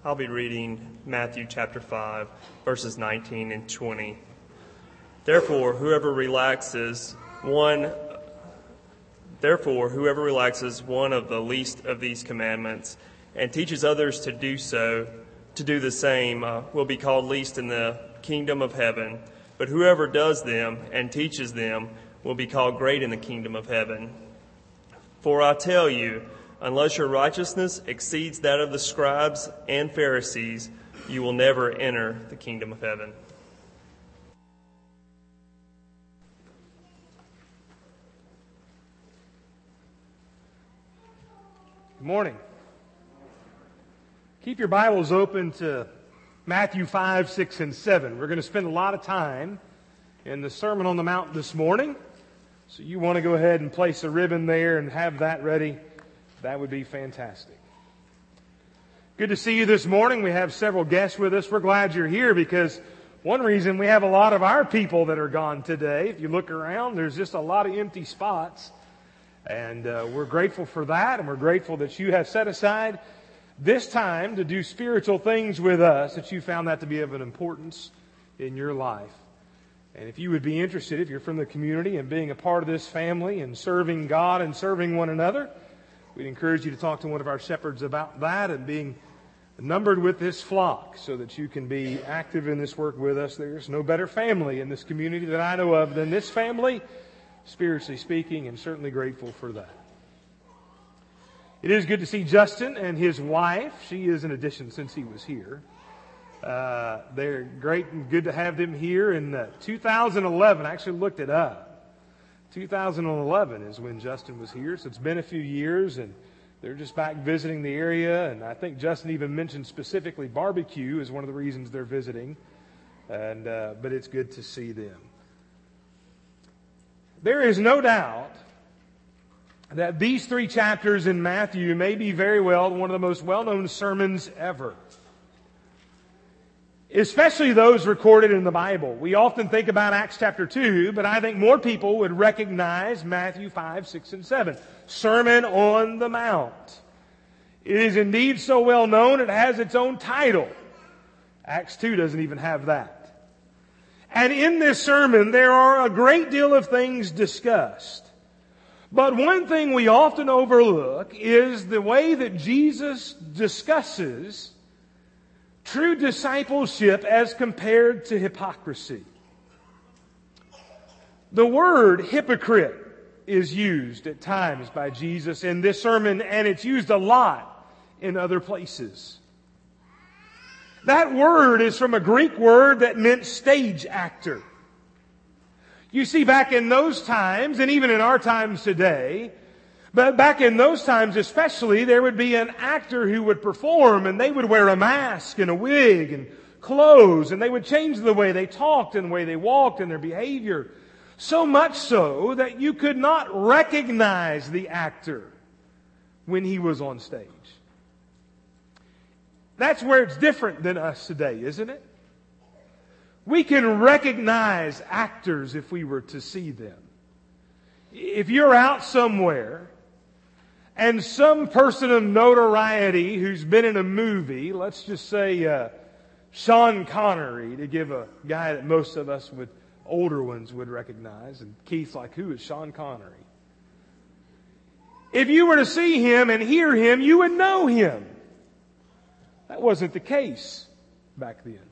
I'll be reading Matthew chapter 5, verses 19 and 20. Therefore, whoever relaxes one of the least of these commandments and teaches others to do the same, will be called least in the kingdom of heaven. But whoever does them and teaches them will be called great in the kingdom of heaven. For I tell you, unless your righteousness exceeds that of the scribes and Pharisees, you will never enter the kingdom of heaven. Good morning. Keep your Bibles open to Matthew 5, 6, and 7. We're going to spend a lot of time in the Sermon on the Mount this morning. So you want to go ahead and place a ribbon there and have that ready. That would be fantastic. Good to see you this morning. We have several guests with us. We're glad you're here because one reason we have a lot of our people that are gone today. If you look around, there's just a lot of empty spots. And we're grateful for that, and we're grateful that you have set aside this time to do spiritual things with us, that you found that to be of an importance in your life. And if you would be interested, if you're from the community and being a part of this family and serving God and serving one another, we'd encourage you to talk to one of our shepherds about that and being numbered with this flock so that you can be active in this work with us. There's no better family in this community that I know of than this family, spiritually speaking, and certainly grateful for that. It is good to see Justin and his wife. She is an addition since he was here. They're great and good to have them here. In 2011, I actually looked it up. 2011 is when Justin was here, so it's been a few years, and they're just back visiting the area. And I think Justin even mentioned specifically barbecue is one of the reasons they're visiting. But it's good to see them. There is no doubt that these 3 chapters in Matthew may be very well one of the most well-known sermons ever. Especially those recorded in the Bible. We often think about Acts chapter 2, but I think more people would recognize Matthew 5, 6, and 7. Sermon on the Mount. It is indeed so well known it has its own title. Acts 2 doesn't even have that. And in this sermon there are a great deal of things discussed. But one thing we often overlook is the way that Jesus discusses true discipleship as compared to hypocrisy. The word hypocrite is used at times by Jesus in this sermon, and it's used a lot in other places. That word is from a Greek word that meant stage actor. You see, back in those times, and even in our times today, but back in those times especially, there would be an actor who would perform, and they would wear a mask and a wig and clothes, and they would change the way they talked and the way they walked and their behavior. So much so that you could not recognize the actor when he was on stage. That's where it's different than us today, isn't it? We can recognize actors if we were to see them. If you're out somewhere and some person of notoriety who's been in a movie, let's just say Sean Connery, to give a guy that most of us older ones would recognize, and Keith's like, who is Sean Connery? If you were to see him and hear him, you would know him. That wasn't the case back then.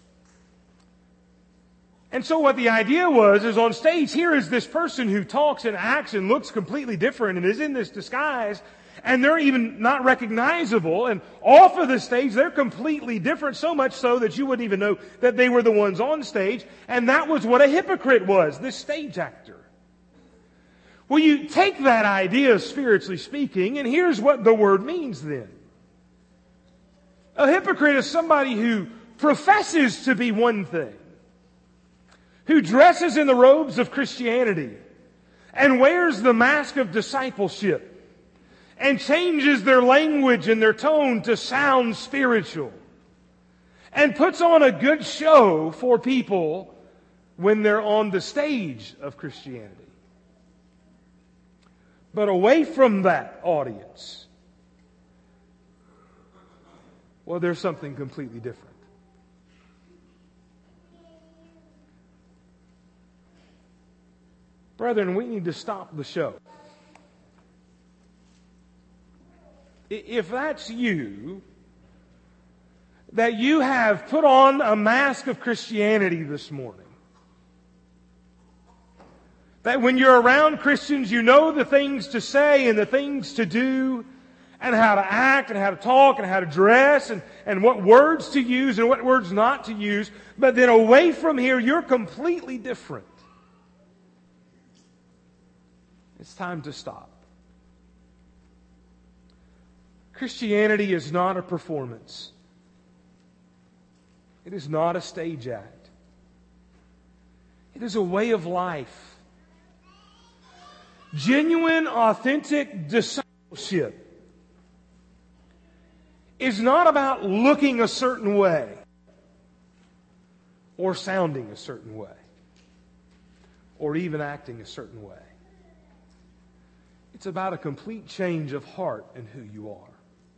And so what the idea was is on stage, here is this person who talks and acts and looks completely different and is in this disguise, and they're even not recognizable, and off of the stage they're completely different, so much so that you wouldn't even know that they were the ones on stage, and that was what a hypocrite was, this stage actor. Well, you take that idea, spiritually speaking, and here's what the word means then. A hypocrite is somebody who professes to be one thing, who dresses in the robes of Christianity and wears the mask of discipleship and changes their language and their tone to sound spiritual and puts on a good show for people when they're on the stage of Christianity. But away from that audience, Well, there's something completely different. Brethren, we need to stop the show. If that's you, that you have put on a mask of Christianity this morning, that when you're around Christians, you know the things to say and the things to do, and how to act and how to talk and how to dress and what words to use and what words not to use, but then away from here, you're completely different. It's time to stop. Christianity is not a performance. It is not a stage act. It is a way of life. Genuine, authentic discipleship is not about looking a certain way or sounding a certain way or even acting a certain way. It's about a complete change of heart in who you are.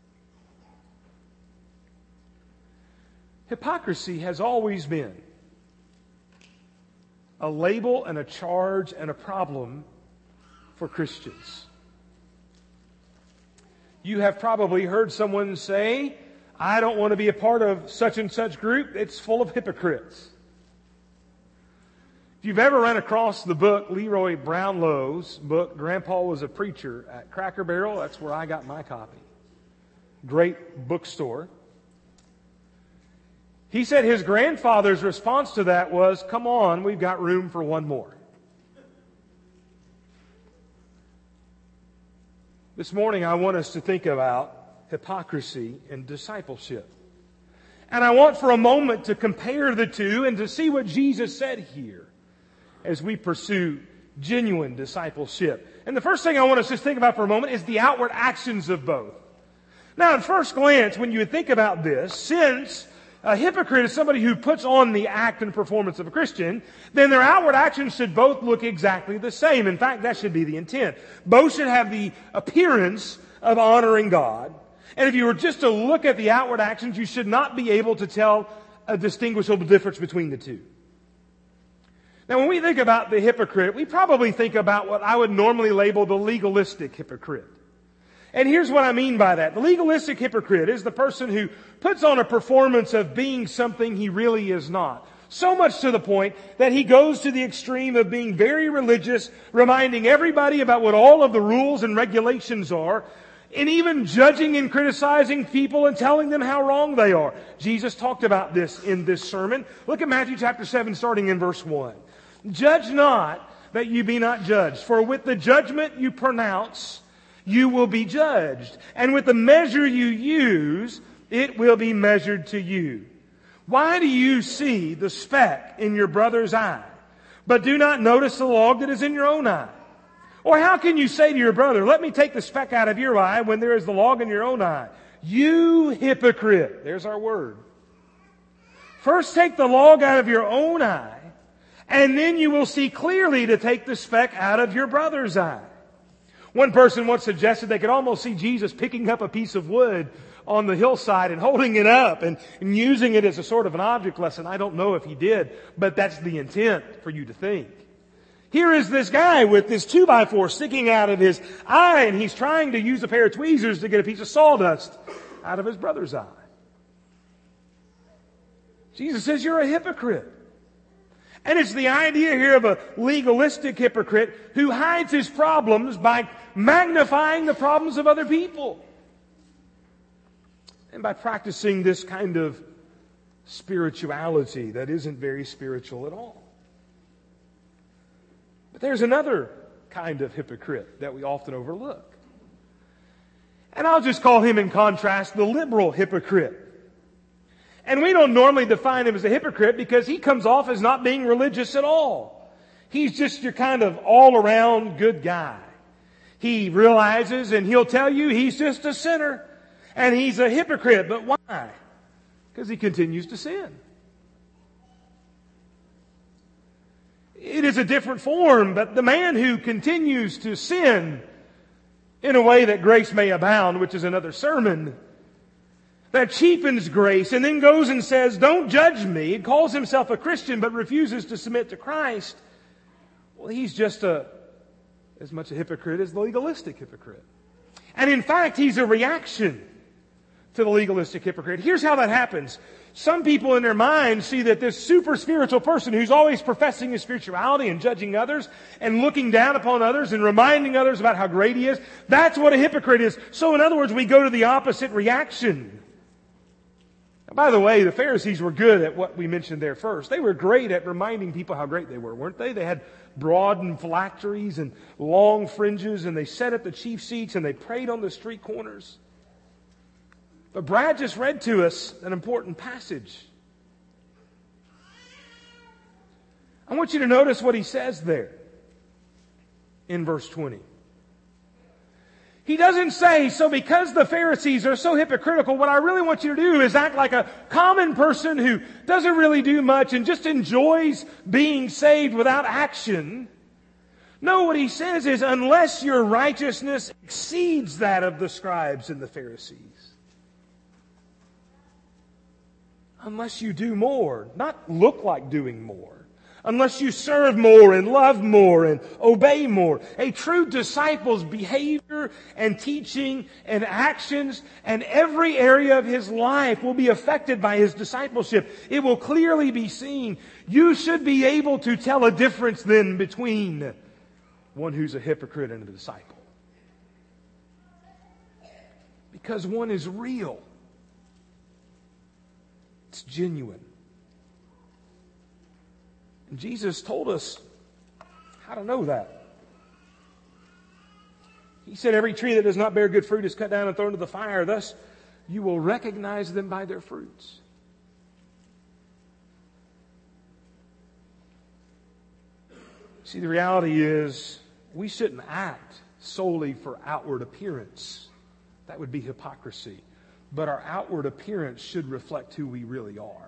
Hypocrisy has always been a label and a charge and a problem for Christians. You have probably heard someone say, I don't want to be a part of such and such group. It's full of hypocrites. If you've ever run across the book, Leroy Brownlow's book, Grandpa Was a Preacher, at Cracker Barrel, that's where I got my copy. Great bookstore. He said his grandfather's response to that was, come on, we've got room for one more. This morning I want us to think about hypocrisy and discipleship. And I want for a moment to compare the two and to see what Jesus said here as we pursue genuine discipleship. And the first thing I want us to think about for a moment is the outward actions of both. Now, at first glance, when you would think about this, since a hypocrite is somebody who puts on the act and performance of a Christian, then their outward actions should both look exactly the same. In fact, that should be the intent. Both should have the appearance of honoring God. And if you were just to look at the outward actions, you should not be able to tell a distinguishable difference between the two. Now, when we think about the hypocrite, we probably think about what I would normally label the legalistic hypocrite. And here's what I mean by that. The legalistic hypocrite is the person who puts on a performance of being something he really is not. So much to the point that he goes to the extreme of being very religious, reminding everybody about what all of the rules and regulations are, and even judging and criticizing people and telling them how wrong they are. Jesus talked about this in this sermon. Look at Matthew chapter 7, starting in verse 1. Judge not that you be not judged, for with the judgment you pronounce, you will be judged. And with the measure you use, it will be measured to you. Why do you see the speck in your brother's eye, but do not notice the log that is in your own eye? Or how can you say to your brother, let me take the speck out of your eye when there is the log in your own eye? You hypocrite. There's our word. First take the log out of your own eye, and then you will see clearly to take the speck out of your brother's eye. One person once suggested they could almost see Jesus picking up a piece of wood on the hillside and holding it up and using it as a sort of an object lesson. I don't know if he did, but that's the intent for you to think. Here is this guy with this 2x4 sticking out of his eye, and he's trying to use a pair of tweezers to get a piece of sawdust out of his brother's eye. Jesus says you're a hypocrite. And it's the idea here of a legalistic hypocrite who hides his problems by magnifying the problems of other people. And by practicing this kind of spirituality that isn't very spiritual at all. But there's another kind of hypocrite that we often overlook. And I'll just call him in contrast the liberal hypocrite. And we don't normally define him as a hypocrite because he comes off as not being religious at all. He's just your kind of all-around good guy. He realizes and he'll tell you he's just a sinner. And he's a hypocrite. But why? Because he continues to sin. It is a different form, but the man who continues to sin in a way that grace may abound, which is another sermon, that cheapens grace and then goes and says, don't judge me, and calls himself a Christian but refuses to submit to Christ, well, he's just as much a hypocrite as the legalistic hypocrite. And in fact, he's a reaction to the legalistic hypocrite. Here's how that happens. Some people in their minds see that this super spiritual person who's always professing his spirituality and judging others and looking down upon others and reminding others about how great he is, that's what a hypocrite is. So in other words, we go to the opposite reaction. Now, by the way, the Pharisees were good at what we mentioned there first. They were great at reminding people how great they were, weren't they? They had broad phylacteries and long fringes, and they sat at the chief seats and they prayed on the street corners. But Brad just read to us an important passage. I want you to notice what he says there in verse 20. He doesn't say, so because the Pharisees are so hypocritical, what I really want you to do is act like a common person who doesn't really do much and just enjoys being saved without action. No, what he says is, unless your righteousness exceeds that of the scribes and the Pharisees. Unless you do more, not look like doing more. Unless you serve more and love more and obey more. A true disciple's behavior and teaching and actions and every area of his life will be affected by his discipleship. It will clearly be seen. You should be able to tell a difference then between one who's a hypocrite and a disciple. Because one is real. It's genuine. And Jesus told us how to know that. He said, every tree that does not bear good fruit is cut down and thrown into the fire. Thus, you will recognize them by their fruits. See, the reality is, we shouldn't act solely for outward appearance. That would be hypocrisy. But our outward appearance should reflect who we really are.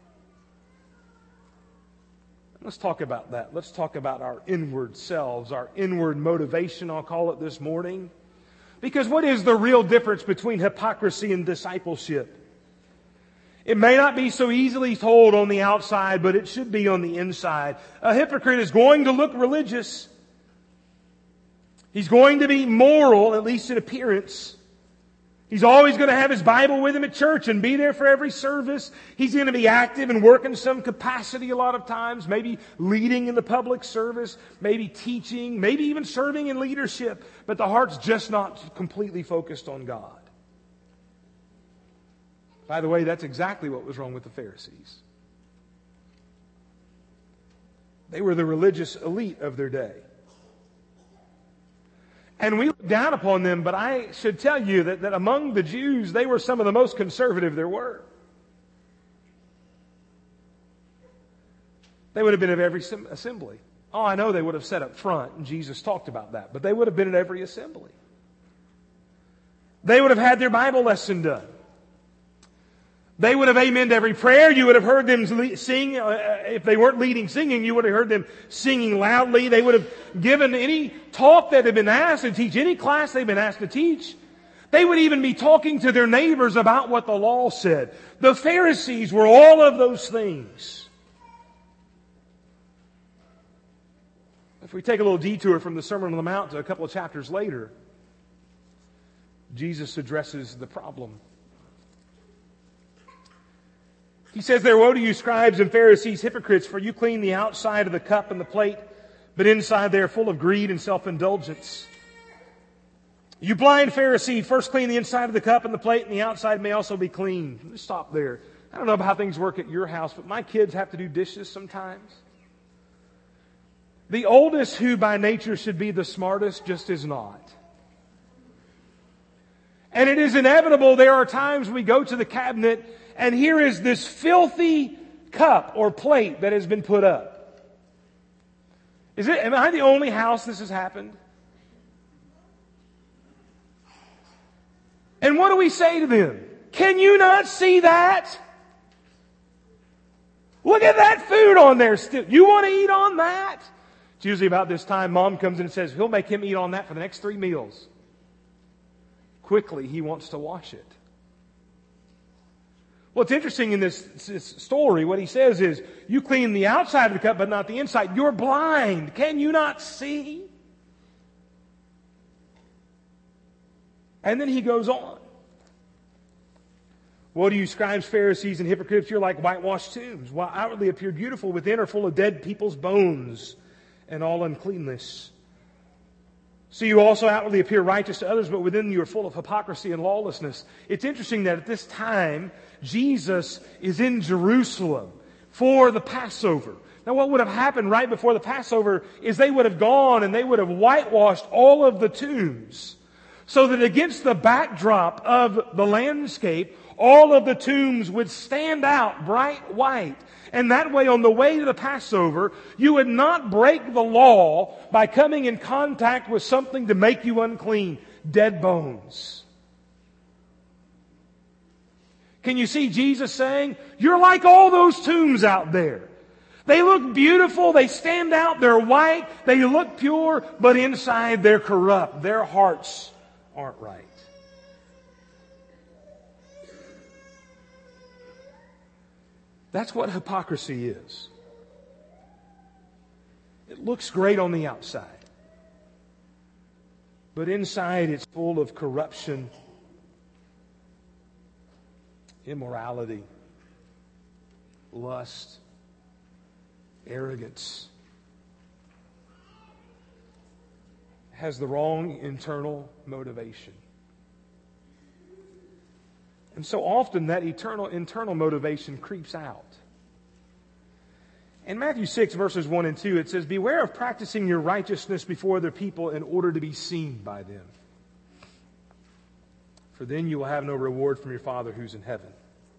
Let's talk about that. Let's talk about our inward selves, our inward motivation, I'll call it this morning. Because what is the real difference between hypocrisy and discipleship? It may not be so easily told on the outside, but it should be on the inside. A hypocrite is going to look religious. He's going to be moral, at least in appearance. He's always going to have his Bible with him at church and be there for every service. He's going to be active and work in some capacity a lot of times, maybe leading in the public service, maybe teaching, maybe even serving in leadership. But the heart's just not completely focused on God. By the way, that's exactly what was wrong with the Pharisees. They were the religious elite of their day. And we look down upon them, but I should tell you that among the Jews, they were some of the most conservative there were. They would have been at every assembly. Oh, I know they would have sat up front, and Jesus talked about that, but they would have been at every assembly. They would have had their Bible lesson done. They would have amened every prayer. You would have heard them sing. If they weren't leading singing, you would have heard them singing loudly. They would have given any talk that had been asked and teach any class they've been asked to teach. They would even be talking to their neighbors about what the law said. The Pharisees were all of those things. If we take a little detour from the Sermon on the Mount to a couple of chapters later, Jesus addresses the problem. He says there, woe to you scribes and Pharisees, hypocrites, for you clean the outside of the cup and the plate, but inside they are full of greed and self-indulgence. You blind Pharisee, first clean the inside of the cup and the plate, and the outside may also be clean. Let's stop there. I don't know about how things work at your house, but my kids have to do dishes sometimes. The oldest, who by nature should be the smartest, just is not. And it is inevitable. There are times we go to the cabinet and here is this filthy cup or plate that has been put up. Am I the only house this has happened? And what do we say to them? Can you not see that? Look at that food on there still. You want to eat on that? It's usually about this time Mom comes in and says, he'll make him eat on that for the next 3 meals. Quickly, he wants to wash it. What's interesting in this story, what he says is, you clean the outside of the cup, but not the inside. You're blind. Can you not see? And then he goes on. What do you scribes, Pharisees, and hypocrites? You're like whitewashed tombs. While outwardly appear beautiful, within are full of dead people's bones and all uncleanness. So you also outwardly appear righteous to others, but within you are full of hypocrisy and lawlessness. It's interesting that at this time, Jesus is in Jerusalem for the Passover. Now what would have happened right before the Passover is they would have gone and they would have whitewashed all of the tombs, so that against the backdrop of the landscape, all of the tombs would stand out bright white. And that way, on the way to the Passover, you would not break the law by coming in contact with something to make you unclean. Dead bones. Can you see Jesus saying, you're like all those tombs out there. They look beautiful, they stand out, they're white, they look pure, but inside they're corrupt. Their hearts aren't right. That's what hypocrisy is. It looks great on the outside, but inside it's full of corruption, immorality, lust, arrogance. It has the wrong internal motivation. And so often that internal motivation creeps out. In Matthew 6, verses 1 and 2, it says, beware of practicing your righteousness before other people in order to be seen by them. For then you will have no reward from your Father who's in heaven.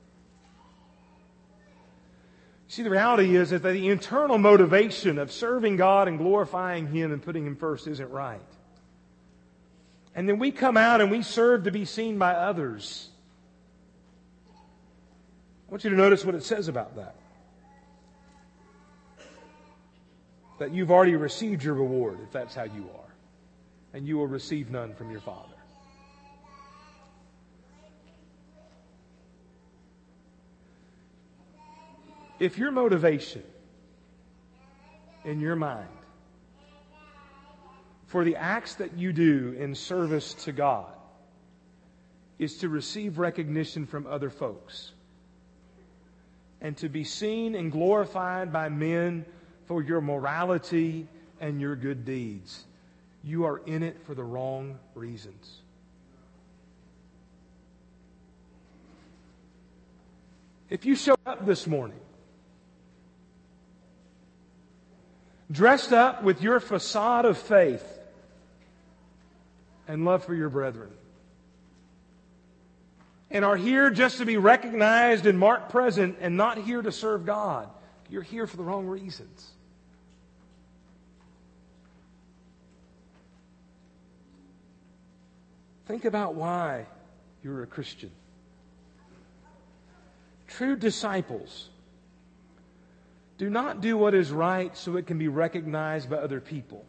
See, the reality is that the internal motivation of serving God and glorifying Him and putting Him first isn't right. And then we come out and we serve to be seen by others. I want you to notice what it says about that. That you've already received your reward, if that's how you are. And you will receive none from your Father. If your motivation in your mind for the acts that you do in service to God is to receive recognition from other folks, and to be seen and glorified by men for your morality and your good deeds, you are in it for the wrong reasons. If you show up this morning dressed up with your facade of faith and love for your brethren, and are here just to be recognized and marked present and not here to serve God, you're here for the wrong reasons. Think about why you're a Christian. True disciples do not do what is right so it can be recognized by other people.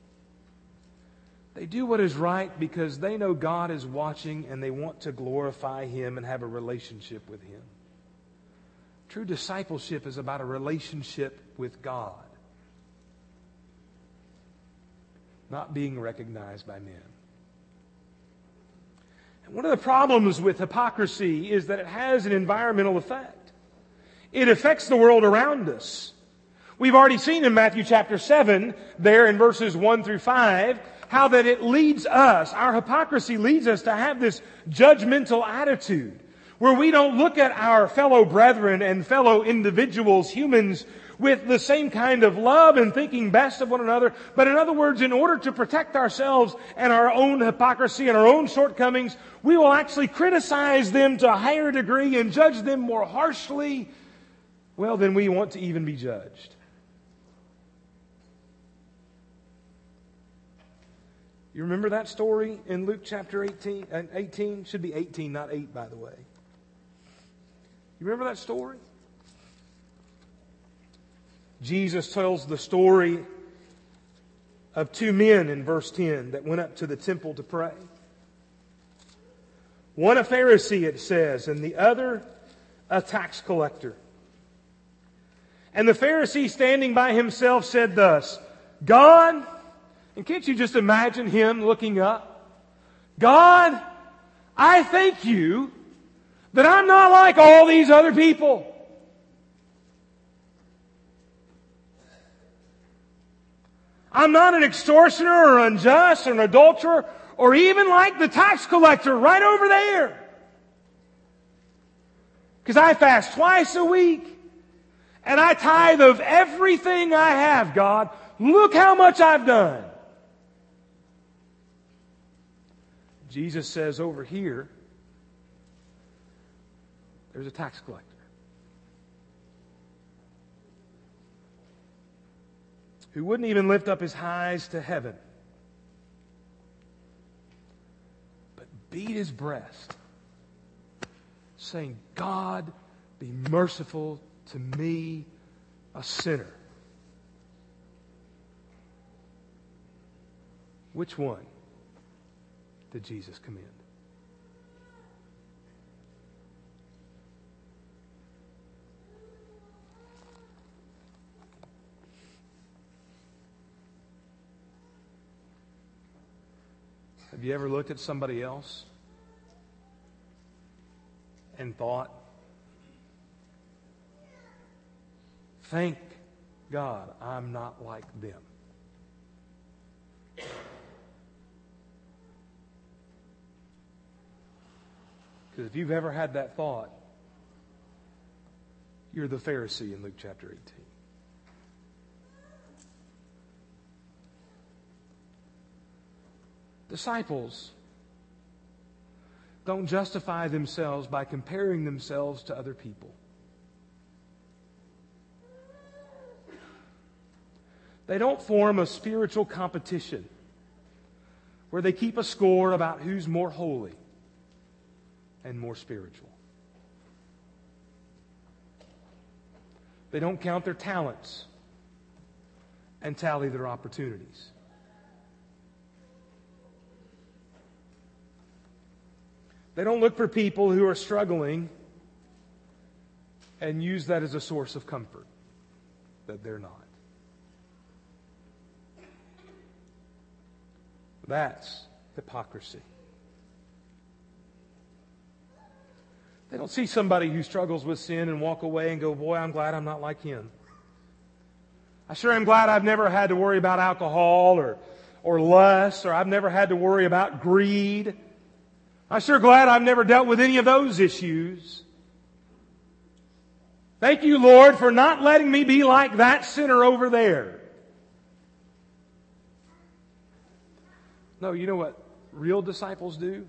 They do what is right because they know God is watching and they want to glorify Him and have a relationship with Him. True discipleship is about a relationship with God, not being recognized by men. And one of the problems with hypocrisy is that it has an environmental effect. It affects the world around us. We've already seen in Matthew chapter 7, there in verses 1 through 5, how that it leads us, our hypocrisy leads us to have this judgmental attitude where we don't look at our fellow brethren and fellow individuals, humans, with the same kind of love and thinking best of one another. But in other words, in order to protect ourselves and our own hypocrisy and our own shortcomings, we will actually criticize them to a higher degree and judge them more harshly, well, than we want to even be judged. You remember that story in Luke chapter 18? Should be 18, not 8, by the way. You remember that story? Jesus tells the story of two men in verse 10 that went up to the temple to pray. One a Pharisee, it says, and the other a tax collector. And the Pharisee standing by himself said thus, God, and can't you just imagine him looking up? God, I thank you that I'm not like all these other people. I'm not an extortioner or unjust or an adulterer or even like the tax collector right over there. Because I fast twice a week and I tithe of everything I have, God. Look how much I've done. Jesus says over here, there's a tax collector. Who wouldn't even lift up his eyes to heaven, but beat his breast, saying, God, be merciful to me, a sinner. Which one did Jesus commend? Have you ever looked at somebody else and thought, thank God I'm not like them? Because if you've ever had that thought, you're the Pharisee in Luke chapter 18. Disciples don't justify themselves by comparing themselves to other people. They don't form a spiritual competition where they keep a score about who's more holy and more spiritual. They don't count their talents and tally their opportunities. They don't look for people who are struggling and use that as a source of comfort, that they're not. That's hypocrisy. They don't see somebody who struggles with sin and walk away and go, boy, I'm glad I'm not like him. I sure am glad I've never had to worry about alcohol or lust, or I've never had to worry about greed. I'm sure glad I've never dealt with any of those issues. Thank you, Lord, for not letting me be like that sinner over there. No, you know what real disciples do?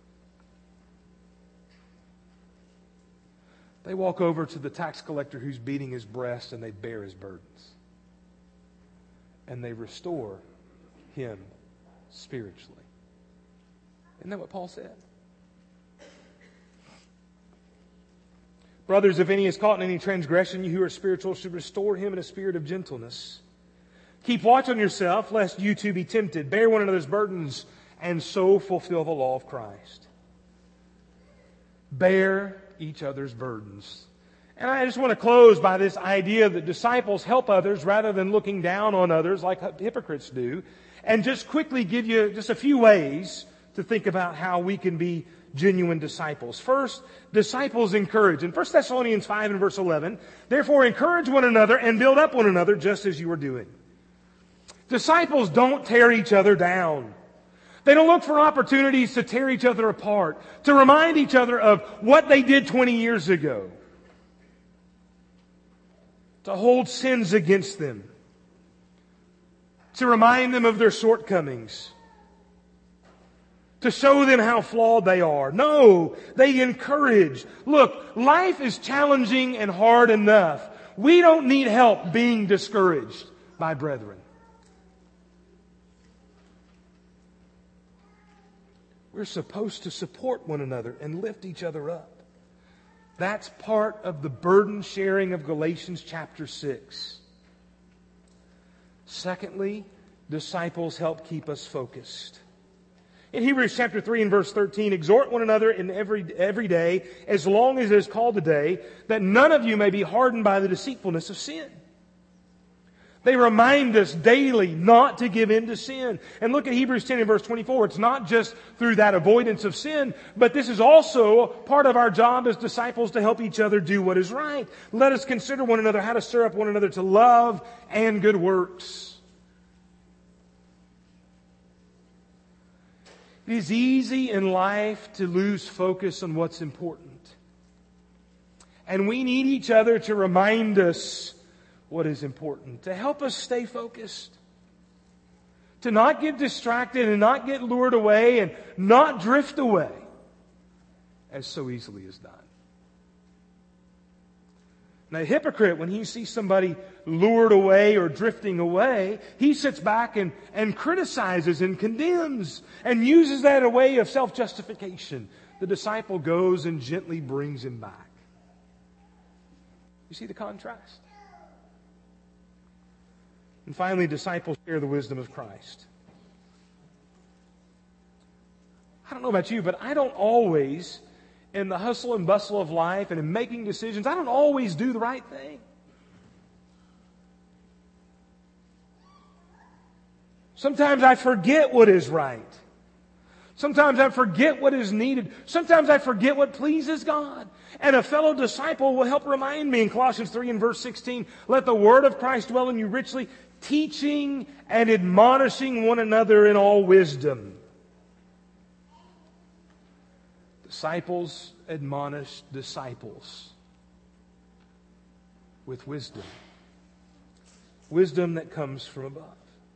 They walk over to the tax collector who's beating his breast and they bear his burdens. And they restore him spiritually. Isn't that what Paul said? Brothers, if any is caught in any transgression, you who are spiritual should restore him in a spirit of gentleness. Keep watch on yourself, lest you too be tempted. Bear one another's burdens, and so fulfill the law of Christ. Bear each other's burdens. And I just want to close by this idea that disciples help others rather than looking down on others like hypocrites do. And just quickly give you just a few ways to think about how we can be genuine disciples. First, disciples encourage. In 1 Thessalonians 5 and verse 11, therefore encourage one another and build up one another just as you are doing. Disciples don't tear each other down. They don't look for opportunities to tear each other apart, to remind each other of what they did 20 years ago, to hold sins against them, to remind them of their shortcomings, to show them how flawed they are. No, they encourage. Look, life is challenging and hard enough. We don't need help being discouraged by brethren. We're supposed to support one another and lift each other up. That's part of the burden sharing of Galatians chapter 6. Secondly, disciples help keep us focused. In Hebrews chapter 3 and verse 13, exhort one another in every day, as long as it is called today, that none of you may be hardened by the deceitfulness of sin. They remind us daily not to give in to sin. And look at Hebrews 10 and verse 24. It's not just through that avoidance of sin, but this is also part of our job as disciples to help each other do what is right. Let us consider one another how to stir up one another to love and good works. It is easy in life to lose focus on what's important. And we need each other to remind us what is important, to help us stay focused, to not get distracted and not get lured away and not drift away as so easily is done. Now, a hypocrite, when he sees somebody lured away or drifting away, he sits back and criticizes and condemns and uses that a way of self-justification. The disciple goes and gently brings him back. You see the contrast? And finally, disciples share the wisdom of Christ. I don't know about you, but I don't always, in the hustle and bustle of life and in making decisions, I don't always do the right thing. Sometimes I forget what is right. Sometimes I forget what is needed. Sometimes I forget what pleases God. And a fellow disciple will help remind me in Colossians 3 and verse 16, let the word of Christ dwell in you richly, teaching and admonishing one another in all wisdom. Disciples admonish disciples with wisdom. Wisdom that comes from above.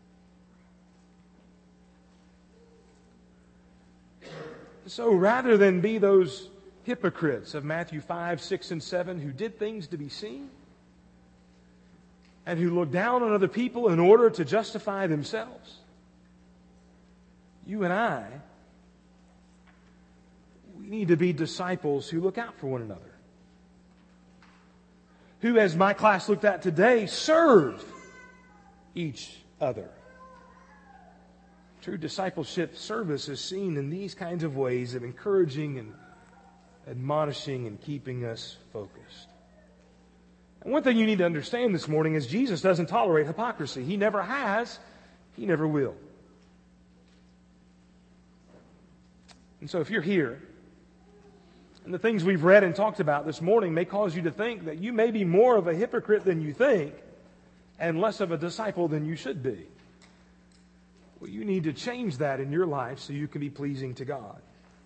So rather than be those hypocrites of Matthew 5, 6, and 7 who did things to be seen and who looked down on other people in order to justify themselves, you and I, we need to be disciples who look out for one another. Who, as my class looked at today, serve each other. True discipleship service is seen in these kinds of ways of encouraging and admonishing and keeping us focused. And one thing you need to understand this morning is Jesus doesn't tolerate hypocrisy. He never has. He never will. And so if you're here, and the things we've read and talked about this morning may cause you to think that you may be more of a hypocrite than you think and less of a disciple than you should be. Well, you need to change that in your life so you can be pleasing to God.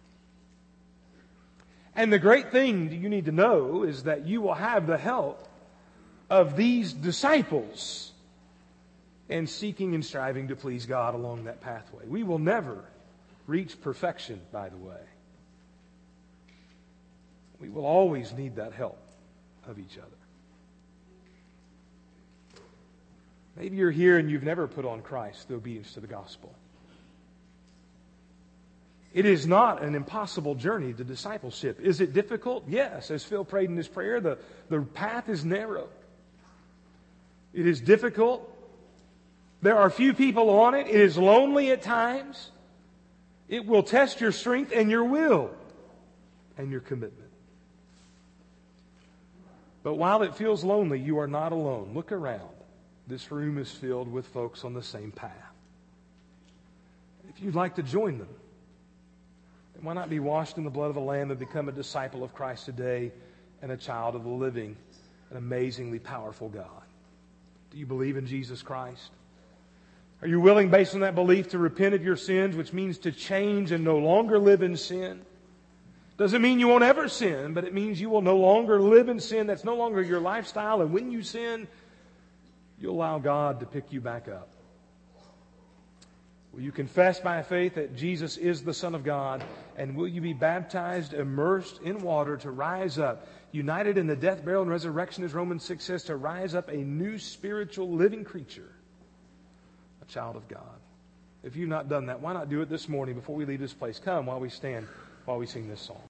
And the great thing you need to know is that you will have the help of these disciples in seeking and striving to please God along that pathway. We will never reach perfection, by the way. We will always need that help of each other. Maybe you're here and you've never put on Christ through obedience to the gospel. It is not an impossible journey to discipleship. Is it difficult? Yes. As Phil prayed in his prayer, the path is narrow. It is difficult. There are few people on it. It is lonely at times. It will test your strength and your will and your commitment. But while it feels lonely, you are not alone. Look around. This room is filled with folks on the same path. If you'd like to join them, then why not be washed in the blood of the Lamb and become a disciple of Christ today and a child of the living and amazingly powerful God? Do you believe in Jesus Christ? Are you willing, based on that belief, to repent of your sins, which means to change and no longer live in sin? Doesn't mean you won't ever sin, but it means you will no longer live in sin. That's no longer your lifestyle. And when you sin, you'll allow God to pick you back up. Will you confess by faith that Jesus is the Son of God? And will you be baptized, immersed in water to rise up, united in the death, burial, and resurrection, as Romans 6 says, to rise up a new spiritual living creature, a child of God? If you've not done that, why not do it this morning before we leave this place? Come while we stand, while we sing this song.